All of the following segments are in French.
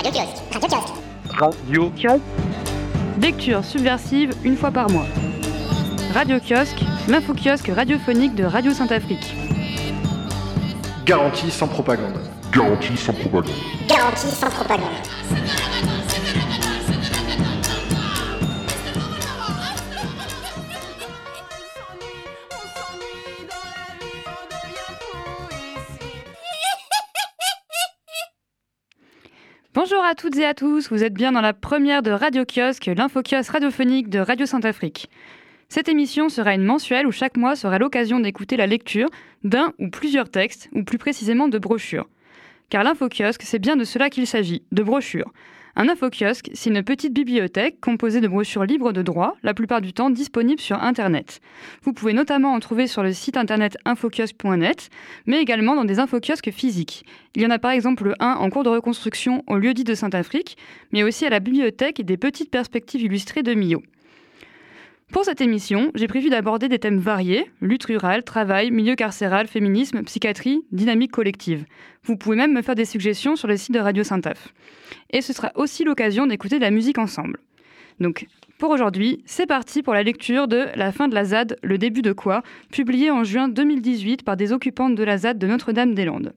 Radio Kiosque. Lecture subversive une fois par mois. Radio Kiosque, l'info-kiosque radiophonique de Radio Saint-Afrique. Garantie sans propagande. Garantie sans propagande. Garantie sans propagande. Bonjour à toutes et à tous, vous êtes bien dans la première de Radio Kiosque, l'info-kiosque radiophonique de Radio Saint-Afrique. Cette émission sera une mensuelle où chaque mois sera l'occasion d'écouter la lecture d'un ou plusieurs textes, ou plus précisément de brochures. Car l'info-kiosque, c'est bien de cela qu'il s'agit, de brochures. Un info-kiosque, c'est une petite bibliothèque composée de brochures libres de droit, la plupart du temps disponibles sur Internet. Vous pouvez notamment en trouver sur le site internet infokiosque.net, mais également dans des infokiosques physiques. Il y en a par exemple un en cours de reconstruction au lieu-dit de Saint-Afrique, mais aussi à la bibliothèque des petites perspectives illustrées de Millau. Pour cette émission, j'ai prévu d'aborder des thèmes variés, lutte rurale, travail, milieu carcéral, féminisme, psychiatrie, dynamique collective. Vous pouvez même me faire des suggestions sur le site de Radio Saint-Af. Et ce sera aussi l'occasion d'écouter de la musique ensemble. Donc, pour aujourd'hui, c'est parti pour la lecture de La fin de la ZAD, le début de quoi, publié en juin 2018 par des occupantes de la ZAD de Notre-Dame-des-Landes.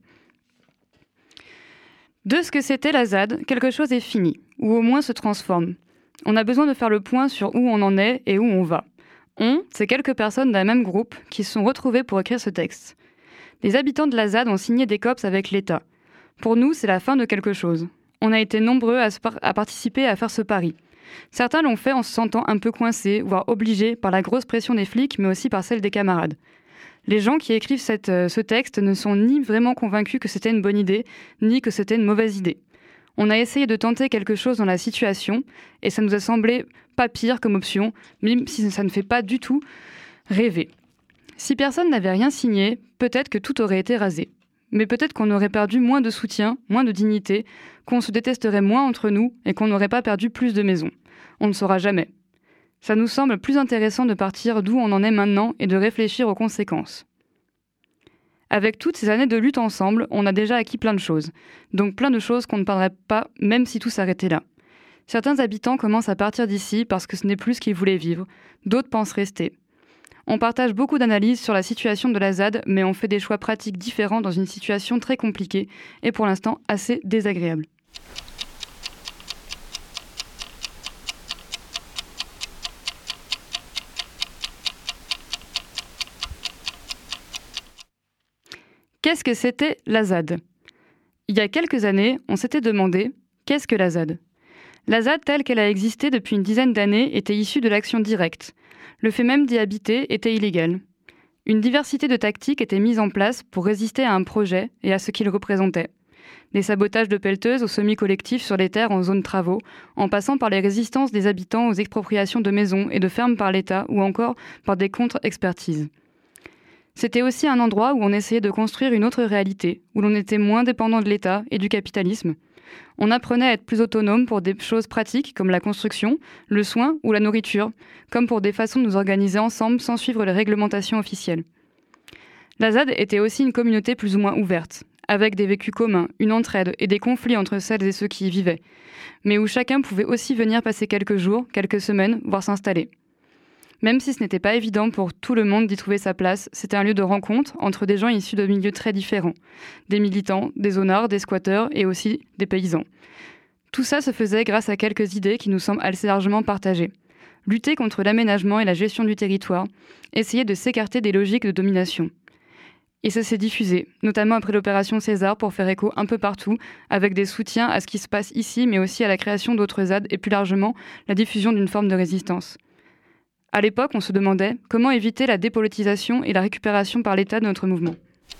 De ce que c'était la ZAD, quelque chose est fini, ou au moins se transforme. On a besoin de faire le point sur où on en est et où on va. C'est quelques personnes d'un même groupe qui se sont retrouvées pour écrire ce texte. Les habitants de la ZAD ont signé des COPS avec l'État. Pour nous, c'est la fin de quelque chose. On a été nombreux à participer à faire ce pari. Certains l'ont fait en se sentant un peu coincés, voire obligés par la grosse pression des flics, mais aussi par celle des camarades. Les gens qui écrivent ce texte ne sont ni vraiment convaincus que c'était une bonne idée, ni que c'était une mauvaise idée. On a essayé de tenter quelque chose dans la situation, et ça nous a semblé pas pire comme option, même si ça ne fait pas du tout rêver. Si personne n'avait rien signé, peut-être que tout aurait été rasé. Mais peut-être qu'on aurait perdu moins de soutien, moins de dignité, qu'on se détesterait moins entre nous, et qu'on n'aurait pas perdu plus de maisons. On ne saura jamais. Ça nous semble plus intéressant de partir d'où on en est maintenant et de réfléchir aux conséquences. Avec toutes ces années de lutte ensemble, on a déjà acquis plein de choses. Donc plein de choses qu'on ne parlerait pas, même si tout s'arrêtait là. Certains habitants commencent à partir d'ici parce que ce n'est plus ce qu'ils voulaient vivre. D'autres pensent rester. On partage beaucoup d'analyses sur la situation de la ZAD, mais on fait des choix pratiques différents dans une situation très compliquée et pour l'instant assez désagréable. Qu'est-ce que c'était la ZAD ? Il y a quelques années, on s'était demandé « Qu'est-ce que la ZAD ?» La ZAD, telle qu'elle a existé depuis une dizaine d'années, était issue de l'action directe. Le fait même d'y habiter était illégal. Une diversité de tactiques était mise en place pour résister à un projet et à ce qu'il représentait. Des sabotages de pelleteuses aux semis collectifs sur les terres en zone travaux, en passant par les résistances des habitants aux expropriations de maisons et de fermes par l'État ou encore par des contre-expertises. C'était aussi un endroit où on essayait de construire une autre réalité, où l'on était moins dépendant de l'État et du capitalisme. On apprenait à être plus autonome pour des choses pratiques comme la construction, le soin ou la nourriture, comme pour des façons de nous organiser ensemble sans suivre les réglementations officielles. La ZAD était aussi une communauté plus ou moins ouverte, avec des vécus communs, une entraide et des conflits entre celles et ceux qui y vivaient, mais où chacun pouvait aussi venir passer quelques jours, quelques semaines, voire s'installer. Même si ce n'était pas évident pour tout le monde d'y trouver sa place, c'était un lieu de rencontre entre des gens issus de milieux très différents. Des militants, des zonards, des squatteurs et aussi des paysans. Tout ça se faisait grâce à quelques idées qui nous semblent assez largement partagées. Lutter contre l'aménagement et la gestion du territoire, essayer de s'écarter des logiques de domination. Et ça s'est diffusé, notamment après l'opération César pour faire écho un peu partout, avec des soutiens à ce qui se passe ici, mais aussi à la création d'autres ZAD et plus largement la diffusion d'une forme de résistance. À l'époque, on se demandait comment éviter la dépolitisation et la récupération par l'État de notre mouvement.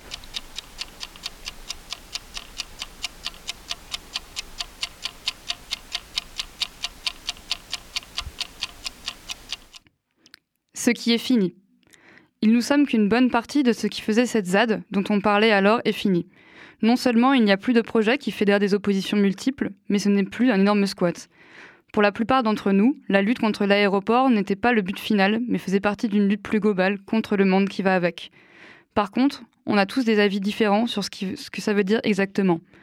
Ce qui est fini. Il nous semble qu'une bonne partie de ce qui faisait cette ZAD, dont on parlait alors, est fini. Non seulement il n'y a plus de projet qui fédère des oppositions multiples, mais ce n'est plus un énorme squat. Pour la plupart d'entre nous, la lutte contre l'aéroport n'était pas le but final, mais faisait partie d'une lutte plus globale contre le monde qui va avec. Par contre, on a tous des avis différents sur ce que ça veut dire exactement.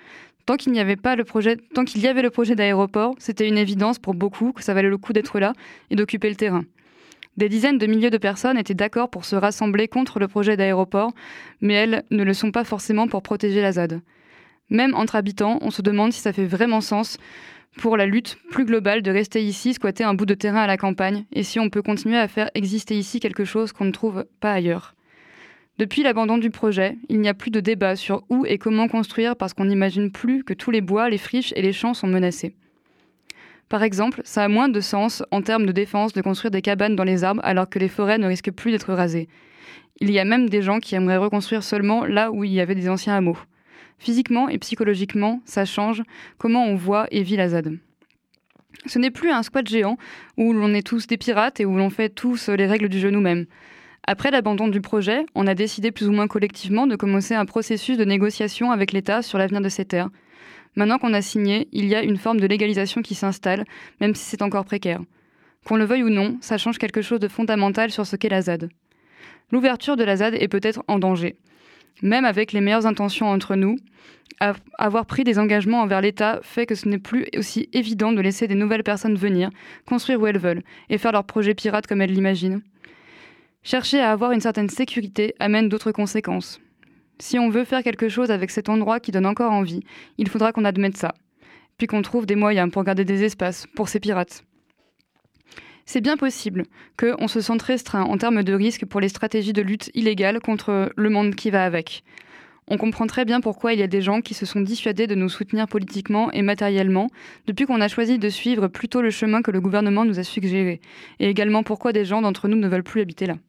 Tant qu'il y avait le projet d'aéroport, c'était une évidence pour beaucoup que ça valait le coup d'être là et d'occuper le terrain. Des dizaines de milliers de personnes étaient d'accord pour se rassembler contre le projet d'aéroport, mais elles ne le sont pas forcément pour protéger la ZAD. Même entre habitants, on se demande si ça fait vraiment sens pour la lutte plus globale de rester ici, squatter un bout de terrain à la campagne, et si on peut continuer à faire exister ici quelque chose qu'on ne trouve pas ailleurs. Depuis l'abandon du projet, il n'y a plus de débat sur où et comment construire parce qu'on n'imagine plus que tous les bois, les friches et les champs sont menacés. Par exemple, ça a moins de sens en termes de défense de construire des cabanes dans les arbres alors que les forêts ne risquent plus d'être rasées. Il y a même des gens qui aimeraient reconstruire seulement là où il y avait des anciens hameaux. Physiquement et psychologiquement, ça change comment on voit et vit la ZAD. Ce n'est plus un squat géant où l'on est tous des pirates et où l'on fait tous les règles du jeu nous-mêmes. Après l'abandon du projet, on a décidé plus ou moins collectivement de commencer un processus de négociation avec l'État sur l'avenir de ces terres. Maintenant qu'on a signé, il y a une forme de légalisation qui s'installe, même si c'est encore précaire. Qu'on le veuille ou non, ça change quelque chose de fondamental sur ce qu'est la ZAD. L'ouverture de la ZAD est peut-être en danger. Même avec les meilleures intentions entre nous, avoir pris des engagements envers l'État fait que ce n'est plus aussi évident de laisser des nouvelles personnes venir, construire où elles veulent, et faire leurs projets pirates comme elles l'imaginent. Chercher à avoir une certaine sécurité amène d'autres conséquences. Si on veut faire quelque chose avec cet endroit qui donne encore envie, il faudra qu'on admette ça, puis qu'on trouve des moyens pour garder des espaces pour ces pirates. C'est bien possible qu'on se sente restreint en termes de risque pour les stratégies de lutte illégale contre le monde qui va avec. On comprend très bien pourquoi il y a des gens qui se sont dissuadés de nous soutenir politiquement et matériellement depuis qu'on a choisi de suivre plutôt le chemin que le gouvernement nous a suggéré, et également pourquoi des gens d'entre nous ne veulent plus habiter là.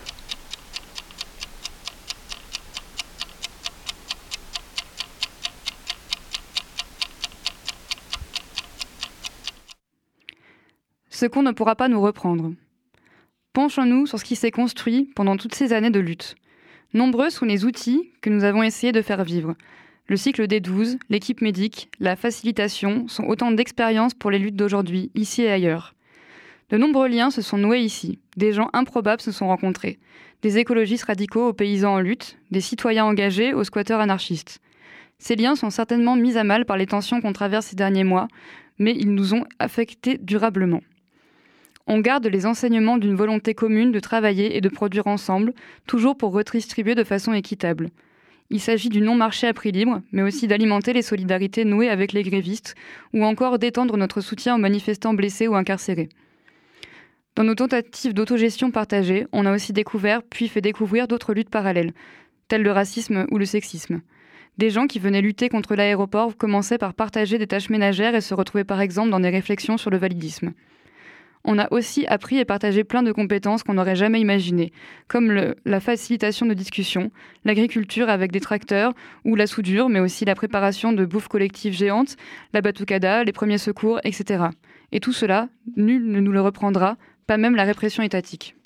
Ce qu'on ne pourra pas nous reprendre. Penchons-nous sur ce qui s'est construit pendant toutes ces années de lutte. Nombreux sont les outils que nous avons essayé de faire vivre. Le cycle des 12, l'équipe médique, la facilitation sont autant d'expériences pour les luttes d'aujourd'hui, ici et ailleurs. De nombreux liens se sont noués ici. Des gens improbables se sont rencontrés. Des écologistes radicaux aux paysans en lutte, des citoyens engagés aux squatteurs anarchistes. Ces liens sont certainement mis à mal par les tensions qu'on traverse ces derniers mois, mais ils nous ont affectés durablement. On garde les enseignements d'une volonté commune de travailler et de produire ensemble, toujours pour redistribuer de façon équitable. Il s'agit du non-marché à prix libre, mais aussi d'alimenter les solidarités nouées avec les grévistes, ou encore d'étendre notre soutien aux manifestants blessés ou incarcérés. Dans nos tentatives d'autogestion partagée, on a aussi découvert, puis fait découvrir d'autres luttes parallèles, telles le racisme ou le sexisme. Des gens qui venaient lutter contre l'aéroport commençaient par partager des tâches ménagères et se retrouvaient par exemple dans des réflexions sur le validisme. On a aussi appris et partagé plein de compétences qu'on n'aurait jamais imaginées, comme la facilitation de discussion, l'agriculture avec des tracteurs ou la soudure, mais aussi la préparation de bouffes collectives géantes, la batucada, les premiers secours, etc. Et tout cela, nul ne nous le reprendra, pas même la répression étatique.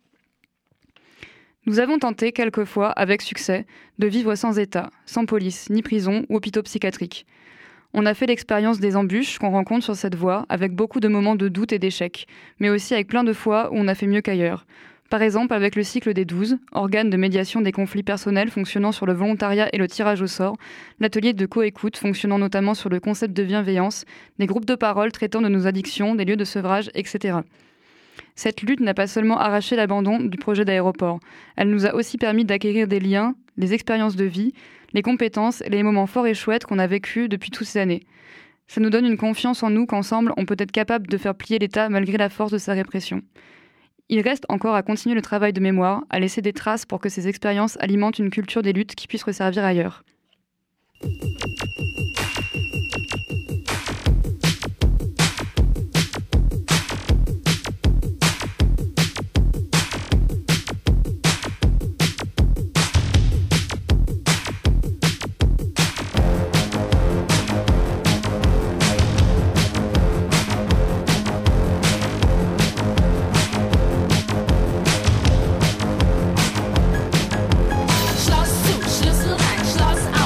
Nous avons tenté, quelquefois, avec succès, de vivre sans État, sans police, ni prison ou hôpitaux psychiatriques. On a fait l'expérience des embûches qu'on rencontre sur cette voie, avec beaucoup de moments de doute et d'échec, mais aussi avec plein de fois où on a fait mieux qu'ailleurs. Par exemple, avec le cycle des 12, organe de médiation des conflits personnels fonctionnant sur le volontariat et le tirage au sort, l'atelier de co-écoute fonctionnant notamment sur le concept de bienveillance, des groupes de parole traitant de nos addictions, des lieux de sevrage, etc. Cette lutte n'a pas seulement arraché l'abandon du projet d'aéroport, elle nous a aussi permis d'acquérir des liens, des expériences de vie, les compétences et les moments forts et chouettes qu'on a vécus depuis toutes ces années. Ça nous donne une confiance en nous qu'ensemble, on peut être capable de faire plier l'État malgré la force de sa répression. Il reste encore à continuer le travail de mémoire, à laisser des traces pour que ces expériences alimentent une culture des luttes qui puisse resservir ailleurs. Schloss zu, Schlüssel rein, Schloss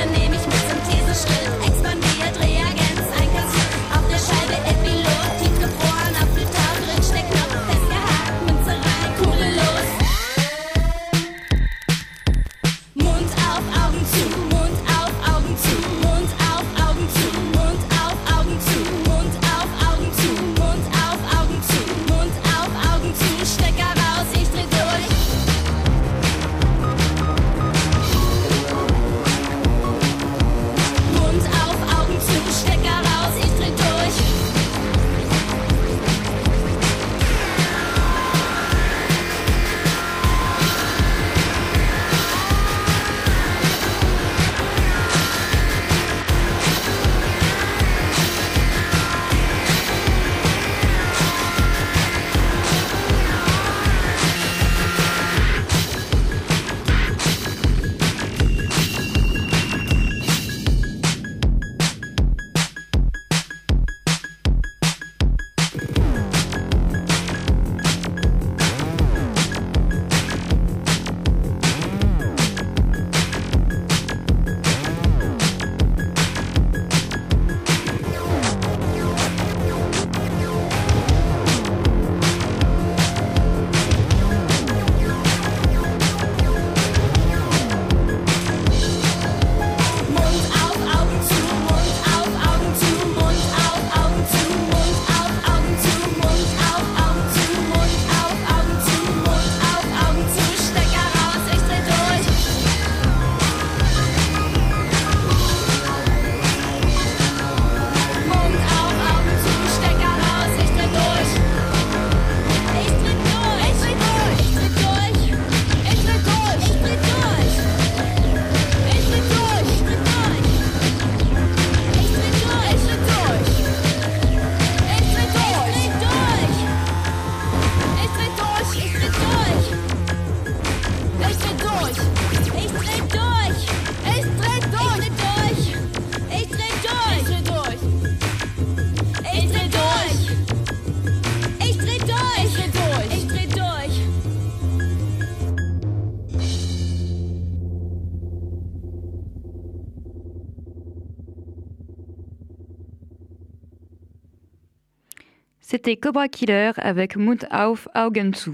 C'était Cobra Killer avec Mund auf Augen zu.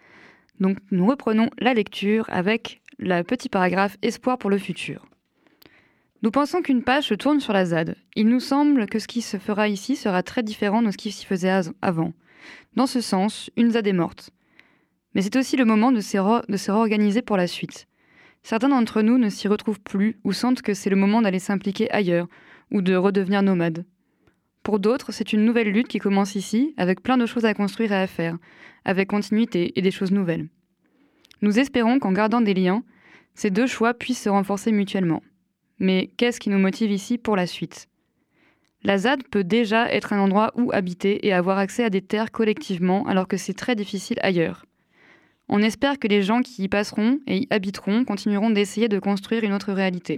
Donc nous reprenons la lecture avec le petit paragraphe Espoir pour le futur. Nous pensons qu'une page se tourne sur la ZAD. Il nous semble que ce qui se fera ici sera très différent de ce qui s'y faisait avant. Dans ce sens, une ZAD est morte. Mais c'est aussi le moment de se réorganiser pour la suite. Certains d'entre nous ne s'y retrouvent plus ou sentent que c'est le moment d'aller s'impliquer ailleurs ou de redevenir nomades. Pour d'autres, c'est une nouvelle lutte qui commence ici, avec plein de choses à construire et à faire, avec continuité et des choses nouvelles. Nous espérons qu'en gardant des liens, ces deux choix puissent se renforcer mutuellement. Mais qu'est-ce qui nous motive ici pour la suite ? La ZAD peut déjà être un endroit où habiter et avoir accès à des terres collectivement, alors que c'est très difficile ailleurs. On espère que les gens qui y passeront et y habiteront continueront d'essayer de construire une autre réalité.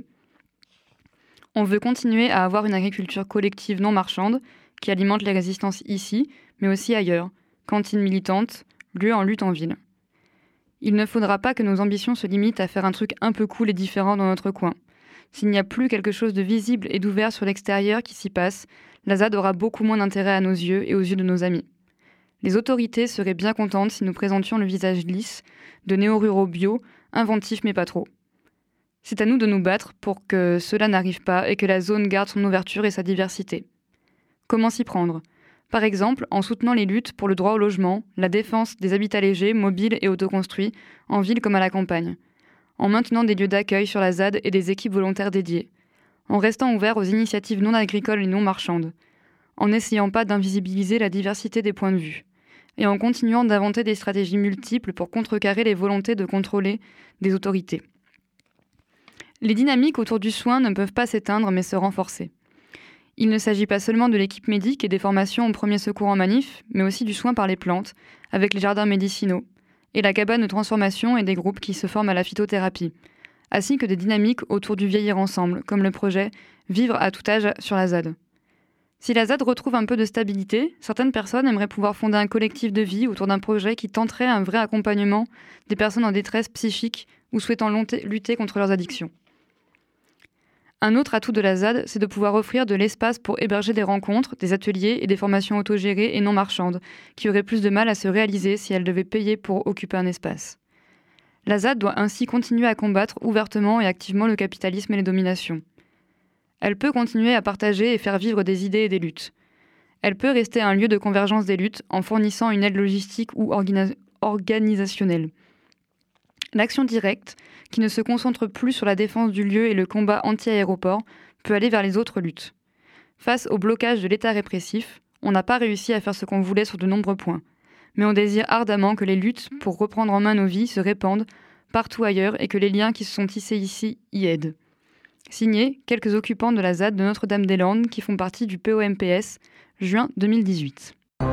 On veut continuer à avoir une agriculture collective non marchande qui alimente les résistances ici, mais aussi ailleurs, cantines militantes, lieux en lutte en ville. Il ne faudra pas que nos ambitions se limitent à faire un truc un peu cool et différent dans notre coin. S'il n'y a plus quelque chose de visible et d'ouvert sur l'extérieur qui s'y passe, la ZAD aura beaucoup moins d'intérêt à nos yeux et aux yeux de nos amis. Les autorités seraient bien contentes si nous présentions le visage lisse, de néo-ruraux bio, inventifs mais pas trop. C'est à nous de nous battre pour que cela n'arrive pas et que la zone garde son ouverture et sa diversité. Comment s'y prendre ? Par exemple, en soutenant les luttes pour le droit au logement, la défense des habitats légers, mobiles et autoconstruits, en ville comme à la campagne. En maintenant des lieux d'accueil sur la ZAD et des équipes volontaires dédiées. En restant ouvert aux initiatives non agricoles et non marchandes. En n'essayant pas d'invisibiliser la diversité des points de vue. Et en continuant d'inventer des stratégies multiples pour contrecarrer les volontés de contrôler des autorités. Les dynamiques autour du soin ne peuvent pas s'éteindre mais se renforcer. Il ne s'agit pas seulement de l'équipe médique et des formations au premier secours en manif, mais aussi du soin par les plantes, avec les jardins médicinaux, et la cabane de transformation et des groupes qui se forment à la phytothérapie, ainsi que des dynamiques autour du vieillir ensemble, comme le projet « Vivre à tout âge sur la ZAD ». Si la ZAD retrouve un peu de stabilité, certaines personnes aimeraient pouvoir fonder un collectif de vie autour d'un projet qui tenterait un vrai accompagnement des personnes en détresse psychique ou souhaitant lutter contre leurs addictions. Un autre atout de la ZAD, c'est de pouvoir offrir de l'espace pour héberger des rencontres, des ateliers et des formations autogérées et non marchandes, qui auraient plus de mal à se réaliser si elles devaient payer pour occuper un espace. La ZAD doit ainsi continuer à combattre ouvertement et activement le capitalisme et les dominations. Elle peut continuer à partager et faire vivre des idées et des luttes. Elle peut rester un lieu de convergence des luttes en fournissant une aide logistique ou organisationnelle. L'action directe, qui ne se concentre plus sur la défense du lieu et le combat anti-aéroport, peut aller vers les autres luttes. Face au blocage de l'État répressif, on n'a pas réussi à faire ce qu'on voulait sur de nombreux points. Mais on désire ardemment que les luttes pour reprendre en main nos vies se répandent partout ailleurs et que les liens qui se sont tissés ici y aident. Signé, quelques occupants de la ZAD de Notre-Dame-des-Landes qui font partie du POMPS, juin 2018.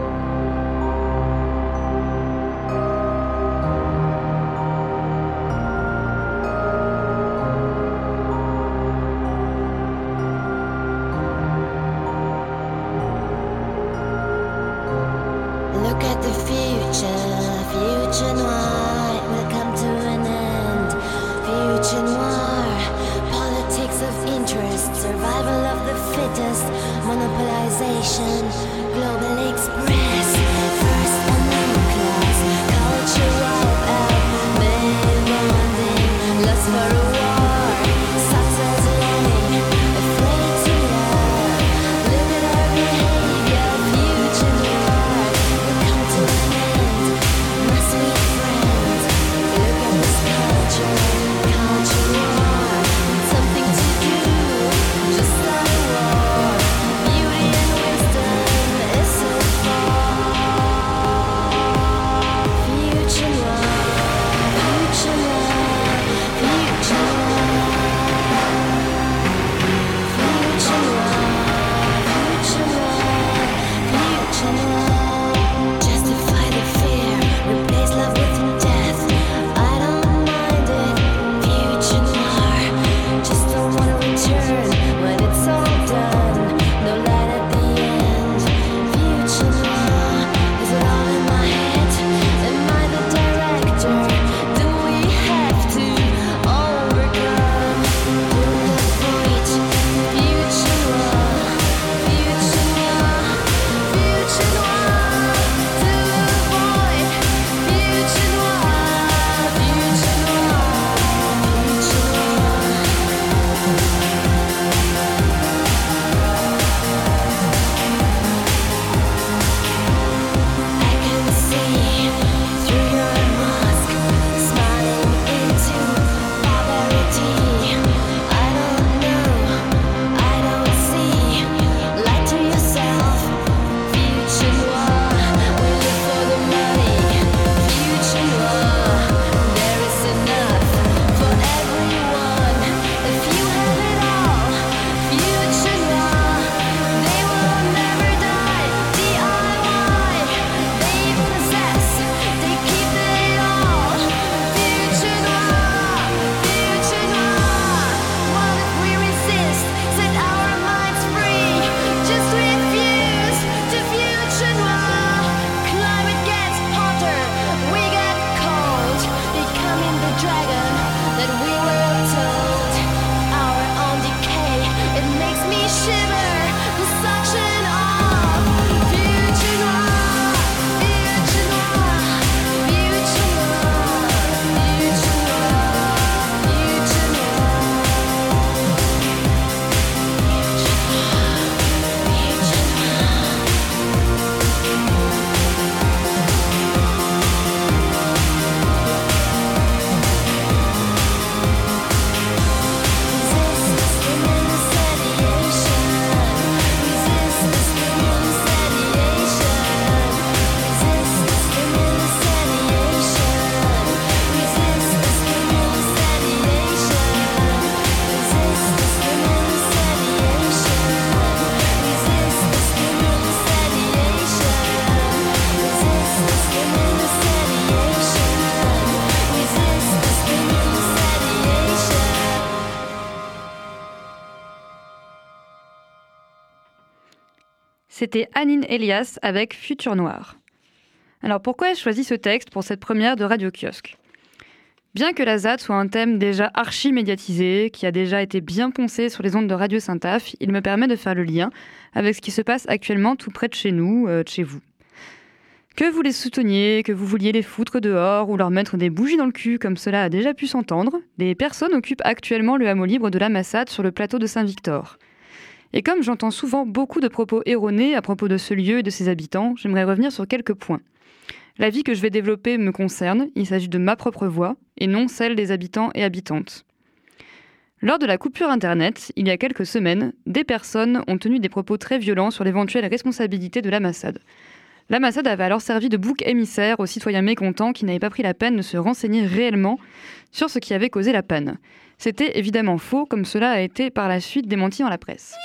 Look at the future noir will come to an end. Future noir, politics of interest, survival of the fittest, monopolization, global express, first and middle class, cultural outmade bonding, lust for a war, success longing, afraid to love, look at our behavior, future noir, will come to an end, my sweet friend, look at this culture war, something to do, just like a war, beauty and wisdom is so far, future noir, future noir, future noir, justify the fear, replace love with death, I don't mind it, future noir, just don't wanna return when it's all done, no light at the end, future noir, is it all in my head, am I the director, do we have to overcome, prove the point, future noir, future noir, future noir, to avoid, future noir, future noir, future noir. I can see through your mask, smiling into poverty. I don't know, I don't see. Lie to yourself, future noir. We live for the money, future noir. There is enough for everyone. If you have it all, future noir. They will never die. DIY, they possess, they keep it all. Future noir, future noir. What if we resist, set our minds free? Just refuse to future noir. Climate gets hotter, we get cold, becoming the dragon that we were told. Our own decay, it makes me shiver. The suction of future noir, future noir, future noir, future noir, future C'était Anine Elias avec Futur Noir. Alors pourquoi ai-je choisi ce texte pour cette première de Radio Kiosque ? Bien que la ZAD soit un thème déjà archi-médiatisé, qui a déjà été bien poncé sur les ondes de Radio Saint-Aph, il me permet de faire le lien avec ce qui se passe actuellement tout près de chez nous, de chez vous. Que vous les souteniez, que vous vouliez les foutre dehors ou leur mettre des bougies dans le cul, comme cela a déjà pu s'entendre, des personnes occupent actuellement le hameau libre de la Massade sur le plateau de Saint-Victor. Et comme j'entends souvent beaucoup de propos erronés à propos de ce lieu et de ses habitants, j'aimerais revenir sur quelques points. La vie que je vais développer me concerne, il s'agit de ma propre voix, et non celle des habitants et habitantes. Lors de la coupure Internet, il y a quelques semaines, des personnes ont tenu des propos très violents sur l'éventuelle responsabilité de la Massade. La Massade avait alors servi de bouc émissaire aux citoyens mécontents qui n'avaient pas pris la peine de se renseigner réellement sur ce qui avait causé la panne. C'était évidemment faux, comme cela a été par la suite démenti dans la presse.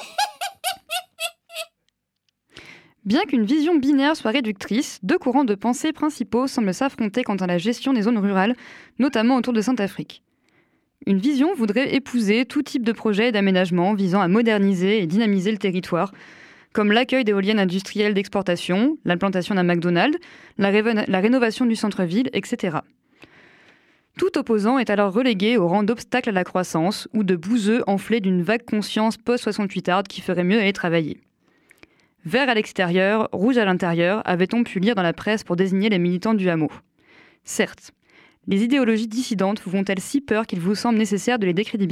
Bien qu'une vision binaire soit réductrice, deux courants de pensée principaux semblent s'affronter quant à la gestion des zones rurales, notamment autour de Saint-Afrique. Une vision voudrait épouser tout type de projet d'aménagement visant à moderniser et dynamiser le territoire, comme l'accueil d'éoliennes industrielles d'exportation, l'implantation d'un McDonald's, la rénovation du centre-ville, etc. Tout opposant est alors relégué au rang d'obstacle à la croissance ou de bouseux enflés d'une vague conscience post-68arde qui ferait mieux aller travailler. Vert à l'extérieur, rouge à l'intérieur, avait-on pu lire dans la presse pour désigner les militants du hameau. Certes, les idéologies dissidentes vous font-elles si peur qu'il vous semble nécessaire de les décrédibiliser ?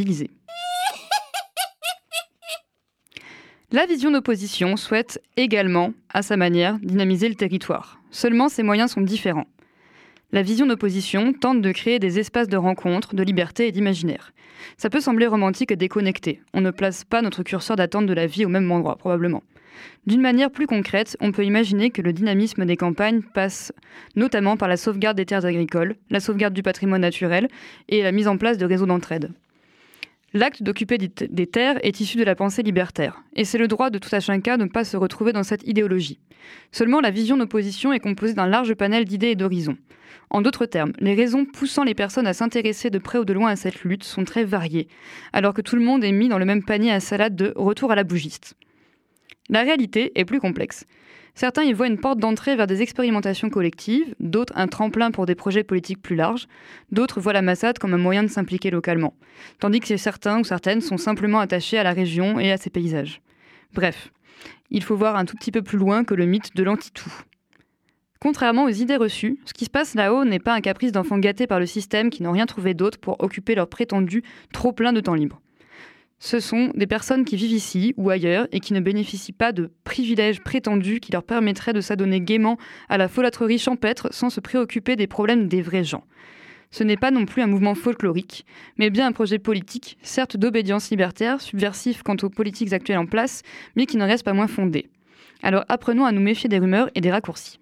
La vision d'opposition souhaite également, à sa manière, dynamiser le territoire. Seulement, ses moyens sont différents. La vision d'opposition tente de créer des espaces de rencontre, de liberté et d'imaginaire. Ça peut sembler romantique et déconnecté. On ne place pas notre curseur d'attente de la vie au même endroit, probablement. D'une manière plus concrète, on peut imaginer que le dynamisme des campagnes passe notamment par la sauvegarde des terres agricoles, la sauvegarde du patrimoine naturel et la mise en place de réseaux d'entraide. L'acte d'occuper des terres est issu de la pensée libertaire, et c'est le droit de tout un chacun de ne pas se retrouver dans cette idéologie. Seulement, la vision d'opposition est composée d'un large panel d'idées et d'horizons. En d'autres termes, les raisons poussant les personnes à s'intéresser de près ou de loin à cette lutte sont très variées, alors que tout le monde est mis dans le même panier à salade de retour à la bougiste. La réalité est plus complexe. Certains y voient une porte d'entrée vers des expérimentations collectives, d'autres un tremplin pour des projets politiques plus larges, d'autres voient la Massade comme un moyen de s'impliquer localement, tandis que certains ou certaines sont simplement attachés à la région et à ses paysages. Bref, il faut voir un tout petit peu plus loin que le mythe de l'anti-tout. Contrairement aux idées reçues, ce qui se passe là-haut n'est pas un caprice d'enfants gâtés par le système qui n'ont rien trouvé d'autre pour occuper leur prétendu trop-plein de temps libre. Ce sont des personnes qui vivent ici ou ailleurs et qui ne bénéficient pas de privilèges prétendus qui leur permettraient de s'adonner gaiement à la folâtrerie champêtre sans se préoccuper des problèmes des vrais gens. Ce n'est pas non plus un mouvement folklorique, mais bien un projet politique, certes d'obédience libertaire, subversif quant aux politiques actuelles en place, mais qui n'en reste pas moins fondé. Alors apprenons à nous méfier des rumeurs et des raccourcis.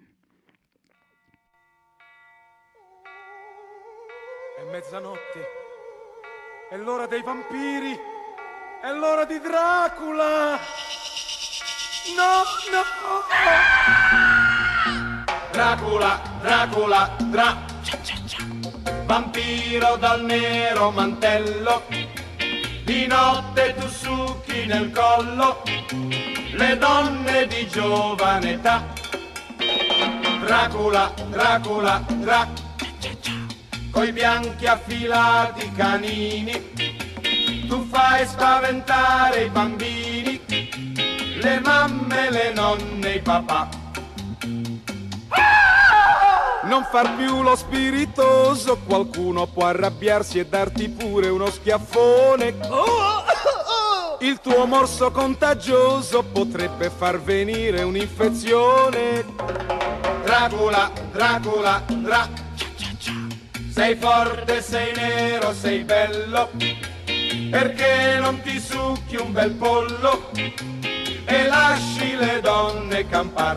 È mezzanotte, è l'ora dei vampiri, è l'ora di Dracula! No, no! Dracula, Dracula, vampiro dal nero mantello, di notte tu succhi nel collo le donne di giovane età. Dracula, Dracula, coi bianchi affilati canini, tu fai spaventare i bambini, le mamme, le nonne, i papà. Non far più lo spiritoso, qualcuno può arrabbiarsi e darti pure uno schiaffone. Il tuo morso contagioso potrebbe far venire un'infezione. Dracula, Dracula, sei forte, sei nero, sei bello, perché non ti succhi un bel pollo e lasci le donne campar?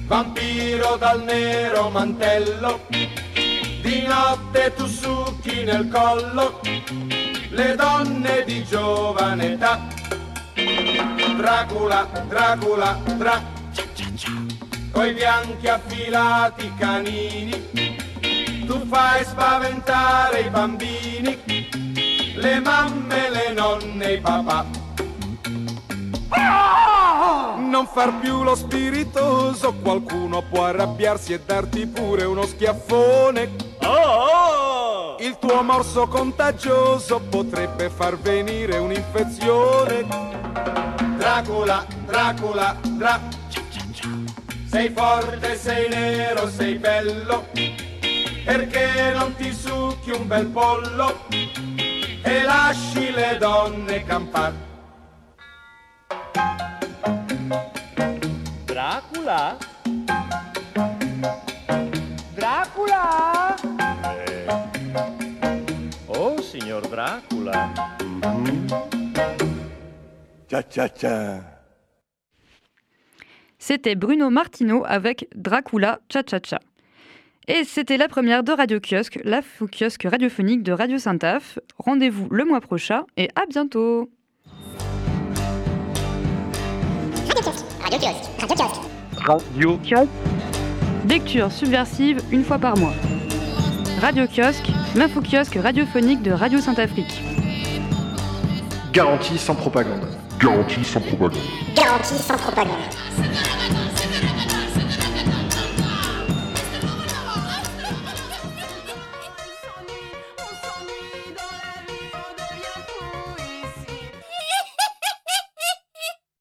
vampiro dal nero mantello, di notte tu succhi nel collo le donne di giovane età. Dracula, Dracula, coi bianchi affilati canini, tu fai spaventare i bambini, le mamme, le nonne, i papà. Non far più lo spiritoso, qualcuno può arrabbiarsi e darti pure uno schiaffone. Il tuo morso contagioso potrebbe far venire un'infezione. Dracula, Dracula, sei forte, sei nero, sei bello, perché non ti succhi un bel pollo e lasci le donne campare? Dracula? Dracula? Oh, signor Dracula. Cha-cha-cha. C'était Bruno Martino avec Dracula Cha-Cha-Cha. Et c'était la première de Radio Kiosque, l'info-kiosque radiophonique de Radio Saint-Aph. Rendez-vous le mois prochain et à bientôt. Radio Kiosque. Radio Kiosque. Radio Kiosque. Lecture subversive une fois par mois. Radio Kiosque, l'info-kiosque radiophonique de Radio Saint-Afrique. Garantie sans propagande. Garantie sans propagande. Garantie sans propagande.